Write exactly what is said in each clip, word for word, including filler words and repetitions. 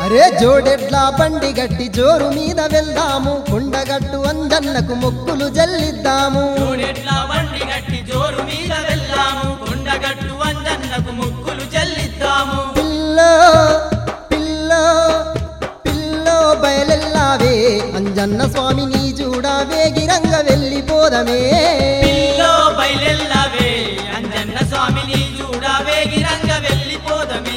అరే జోడెడ్ల బండి గట్టి జోరు మీద వెళ్దాము, కొండగట్టు అంజన్నకు మొక్కులు జల్లిద్దాము. జోడెడ్ల బండి గట్టి జోరు మీద వెళ్దాము, కొండగట్టు అంజన్నకు మొక్కులు చెల్లిద్దాము. పిల్లో పిల్లో పిల్లో బయలెల్లావే, అంజన్న స్వామిని చూడావే, గిరంగ వెళ్ళిపోదమే. పిల్లో బయలెల్లావే, అంజన్న స్వామిని చూడావే, గిరంగ వెళ్ళిపోదమే.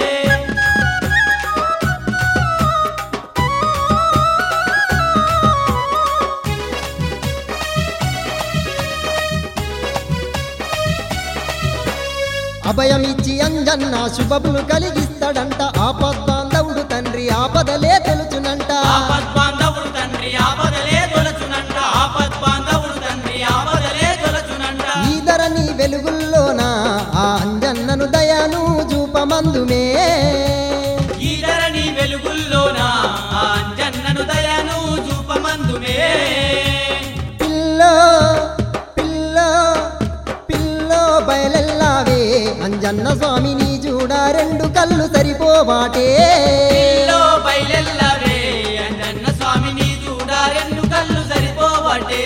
అభయమిచ్చి అంజన్న శుభములు కలిగిస్తాడంట, ఆపద్బాంధవుడు తండ్రి ఆపదలే తెలుచునంట. ఆపద్బాంధవుడు తండ్రి ఆపదలే తొలచునంట, ఆపద్బాంధవుడు తండ్రి ఆపదలే తొలచునంట. ఈ ధరణి వెలుగుల్లోన ఆ అంజన్నను దయాను చూపమందుమే. ఈ ధరణి వెలుగుల్లోన ఆ అంజన్నను దయను చూపమందుమే. పిల్లో పిల్లో పిల్లో బయలెల్లావే, అంజన్న స్వామిని చూడ రెండు కళ్ళు సరిపోవాటే. పిల్లో బయలెల్లావే, అంజన్న స్వామిని చూడ రెండు కళ్ళు సరిపోవటే.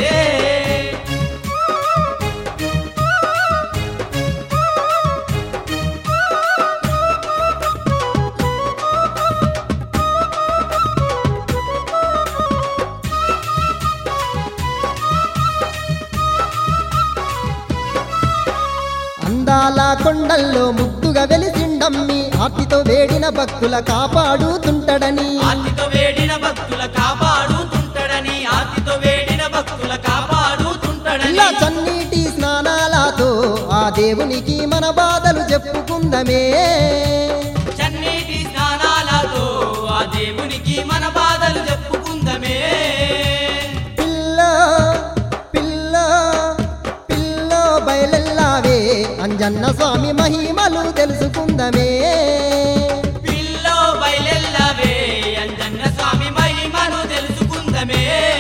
అందాల కొండల్లో ముద్దుగా వెలిసిండమ్మి, ఆర్తితో వేడిన భక్తుల కాపాడుతుంటడని. ఆర్తితో వేడిన భక్తుల కాపాడుతుంటడని, ఆర్తితో వేడిన భక్తుల కాపాడుతుంటడని. ఇలా చన్నీటి స్నానాలతో ఆ దేవునికి మన బాధలు చెప్పుకుందమే. చన్నీటి స్నానాలతో ఆ దేవునికి మన బాధలు చెప్పుకుందమే. పిల్లో పిల్లో పిల్లో బయలెల్లావే, అంజన్న స్వామి మహిమలు తెలుసుకుందమే. పిల్లో బయలెల్లావే, అంజన్న స్వామి మహిమను తెలుసుకుందమే.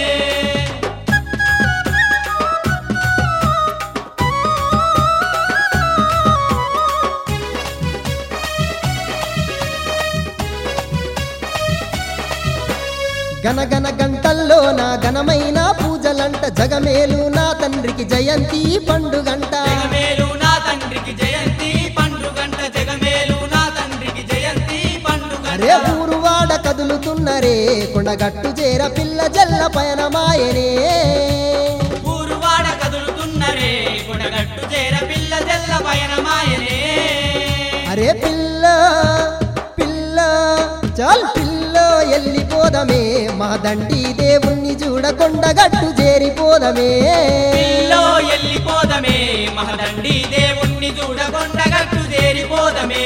గనగన గంటల్లో నా ఘనమైన పూజలంట, జగమేలు నా తండ్రికి జయంతి పండుగంట. జగమేలు నా తండ్రికి జయంతి పండుగంట, జగమేలు నా తండ్రికి జయంతి పండుగంట. అరే ఊరువాడ కదులుతున్నరే, కొండగట్టు చేర పిల్ల జల్ల పయనమాయనే. ఊరువాడ కదులుతున్నరే, కొడగట్టు చేర పిల్ల జల్ల పయనమాయనే. అరే పిల్ల పిల్ల చాల్ పిల్లో ఎల్లిపోదమే, మా దండి దేవుణ్ణి చూడ కొండగట్టు చేరిపోదమే. పిల్లో ఎల్లిపోదమే, మహదండి దేవుణ్ణి చూడ కొండగట్టు చేరిపోదమే.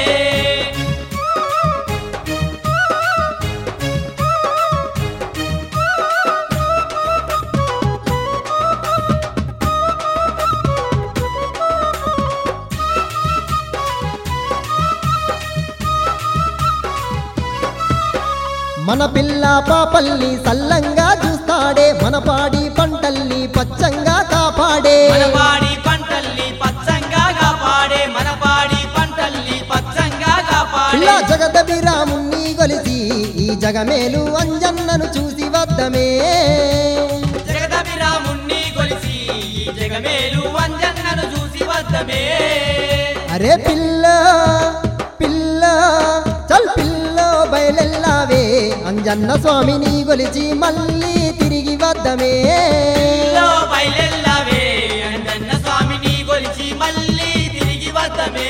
మన పిల్ల పాపల్ని సల్లంగా చూస్తాడే, మన పాడి పంటల్ని పచ్చంగా కాపాడే. మన పాడి పంటల్ని పచ్చంగా కాపాడే, మన పాడి పంటల్ని పచ్చంగా కాపాడే. పిల్ల జగదభిరాముణ్ణి గొలిసి ఈ జగమేలు అంజన్నను చూసి వద్దమే. జగదభిరాముణ్ణి కొలిసి ఈ జగమేలు అంజన్నను చూసి వద్దమే. అరే పిల్ల పిల్ల చల్ పిల్లో బయలెల్లావే, అంజన్న స్వామిని గొలిచి మళ్ళీ తిరిగి వద్దమే. పిల్లో బయలెల్లావే, అంజన్న స్వామిని కొలిచి మళ్ళీ తిరిగి వద్దమే.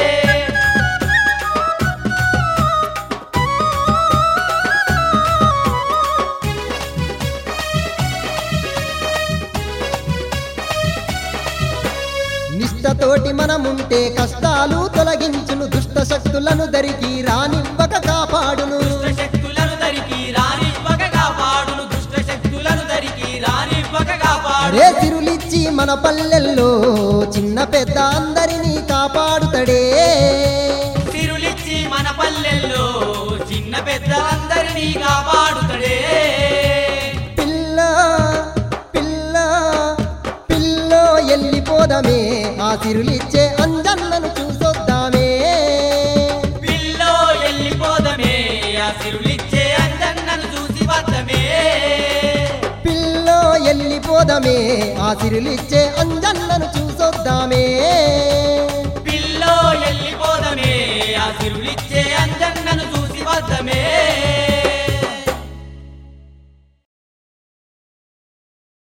నిష్టతోటి మనముంటే కష్టాలు తొలగించును, దుష్ట శక్తులను దరికి రానివ్వక కాపాడును. దుష్ట శక్తులను దరికి రానివ్వక కాపాడును, దుష్ట శక్తులను దరికి రానివ్వక కాపాడు. అరే తిరులిచ్చి మన పల్లెల్లో చిన్న పెద్ద అందరినీ కాపాడుతడే. తిరులిచ్చి మన పల్లెల్లో చిన్న పెద్ద అందరినీ కాపాడుతడే. పిల్ల పిల్ల పిల్లో ఎల్లిపోదమే, ఆ తిరులిచ్చే అంజన్నను చూసొద్దామే. పిల్లో ఎల్లిపోదమే, ఆ సిరులిచ్చే అంజన్నను చూసి వద్దమే పిల్లో ఎల్లిపోదమే ఆ సిరులిచ్చే అంజన్నను చూసొద్దామే పిల్లో ఎల్లిపోదమే ఆ సిరులిచ్చే అంజన్నను చూసి వద్దమే